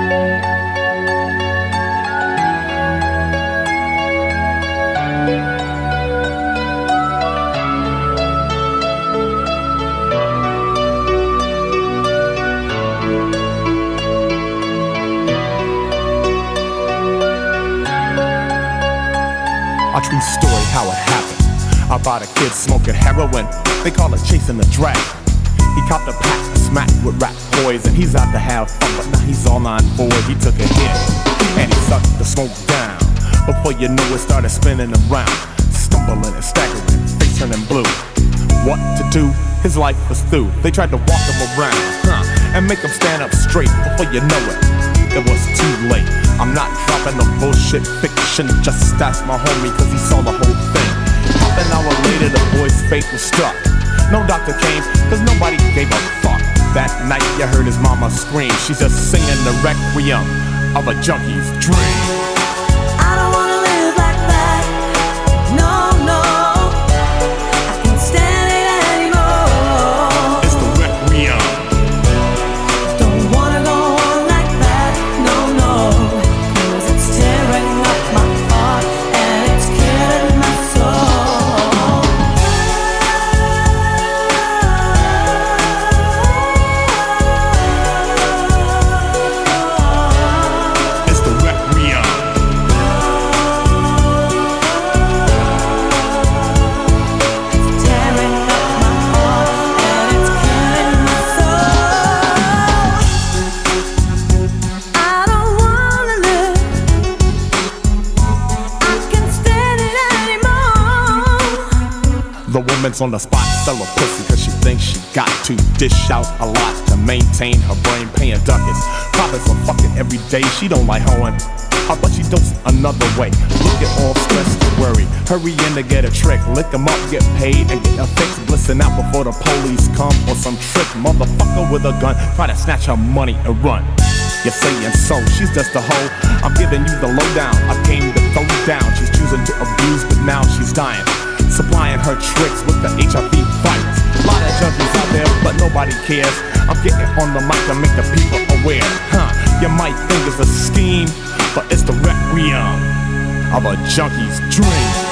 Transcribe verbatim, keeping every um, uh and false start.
A true story how it happened. About a kid smoking heroin, they call it chasing the dragon. He copped a pack of smack with rap poison. He's out to have fun, but now he's all nine for it. He took a hit, and he sucked the smoke down. Before you knew it, started spinning around, stumbling and staggering, face turning blue. What to do? His life was through. They tried to walk him around, huh, and make him stand up straight. Before you know it, it was too late. I'm not dropping no bullshit fiction. Just ask my homie, cause he saw the whole thing. Half an hour later, the boy's fate was struck. No doctor came, cause nobody gave a fuck. That night, you heard his mama scream. She's just singing the requiem of a junkie's dream. I don't wanna live like that. No, no, I can't stand it anymore. It's the requiem. Don't wanna go on like that. No, no, cause it's tearing up my heart and it's killing my soul. It's the requiem. Tearing up my heart and it's killing my soul. I don't wanna live. I can't stand it anymore. The woman's on the spot, sell her pussy cause she thinks she got to dish out a lot to maintain her brain, paying ducats. Profits are fucking every day, she don't like hoeing. How about she dose another way? Look at all stress and worry. Hurry in to get a trick, lick 'em up, get paid, and get a fix. Listen out before the police come or some trick motherfucker with a gun try to snatch her money and run. You're saying so, she's just a hoe. I'm giving you the lowdown. I came to throw down. She's choosing to abuse, but now she's dying. Supplying her tricks with the H I V virus. A lot of junkies out there, but nobody cares. I'm getting on the mic to make the people aware. Huh, you might think it's a scheme, but it's the requiem of a junkie's dream.